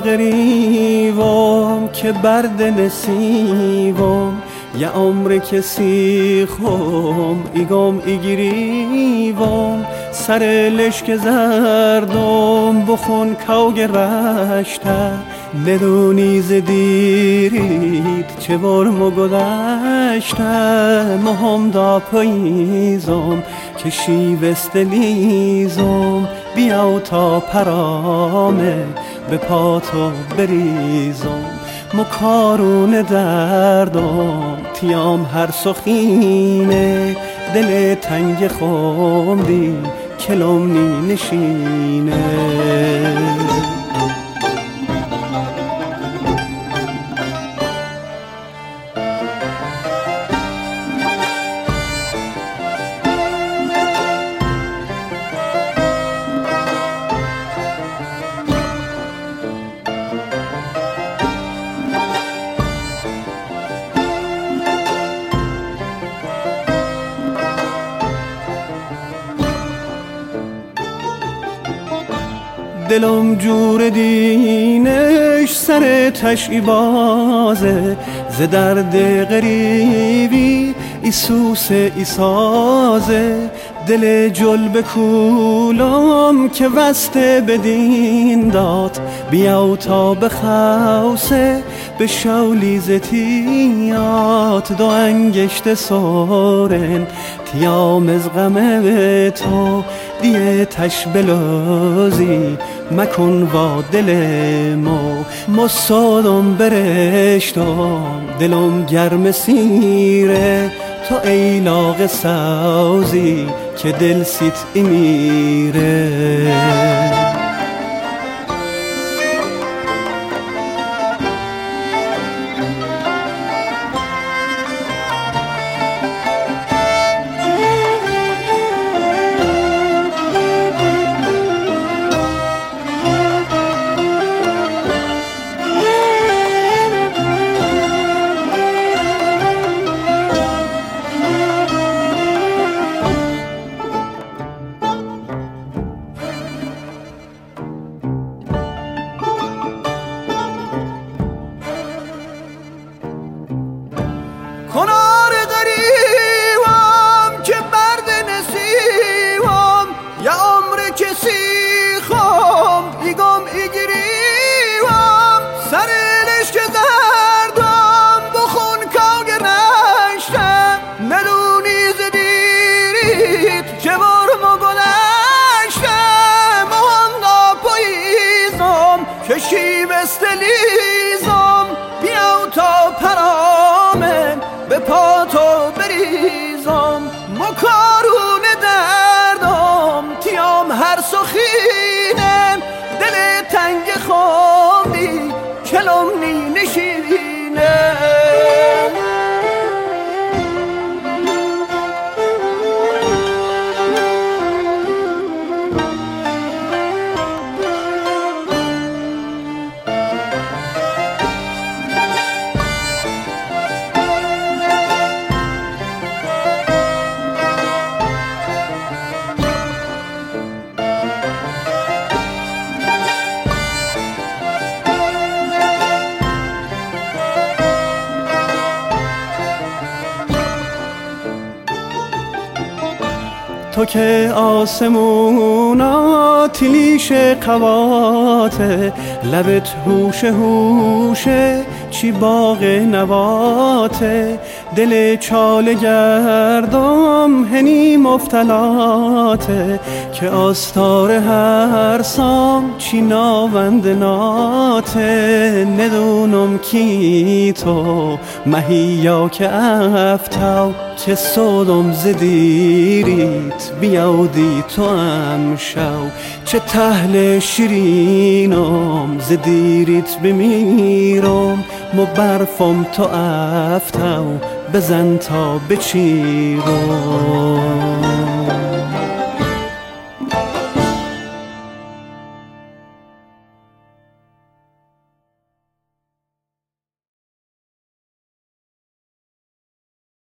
غریوم که برد نسیوم یه عمر کسی خوم ایگم ایگیریوم سر لشک زردم بخون کوگ رشته ندونی زدیرید چه برمو گذشته مهم دا پاییزم که شیوست لیزم بیاو تا پرامه به پاتو بریزم مکارون دردم تیام هر سخینه دل تنگ خوندی کلم نی نشینه دلم جور دینش سر تشی بازه ز درد غریبی ایسوس ایسازه دل جل بکولم که وسته بدین داد بیاو تا بخوسه به شولی زتیات دو انگشت سورن تیام از غمه به تو دیه تش بلازی مکن با دل مصادم برشتم دلم گرم سیره تو ایلاغ سوزی که دل سیت امیره کنار غریبم که برد نسیوم یا عمر کسی خوم ایگم ایگیریوم سر لشک زردم بخون کوگ نشتم ندونی زدیرید چه برمو گذشتم مهم ناپاییزم که شیوست لیزم بیاو تا پرامن به پاتو بریزم مکارون دردم تیام هر سخینم دل تنگ خوندی کلم نی نشینه تو که آسمونا تلیش قواته لبت هوش هوشه چی باغ نواته دل چاله گردم هنی مفتلاته که آستار هر سام چی ناوند ناته ندونم کی تو مهیا که افتاو که صدم زدیریت بیاودی تو هم شو چه تهل شیرینم زدیریت بمیرم مو برفم تو افتاو بزن تا بچیرم